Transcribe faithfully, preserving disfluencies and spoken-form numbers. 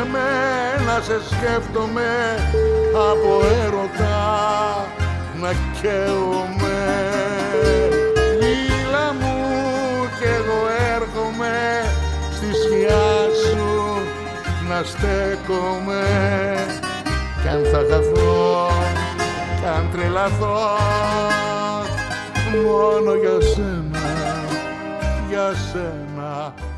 με να σε σκέφτομαι από έρωτα να καίομαι. Μίλα μου κι εγώ έρχομαι στη σκιά σου να στέκομαι. Κι αν θα χαθώ, κι αν τρελαθώ, μόνο για σένα, για σένα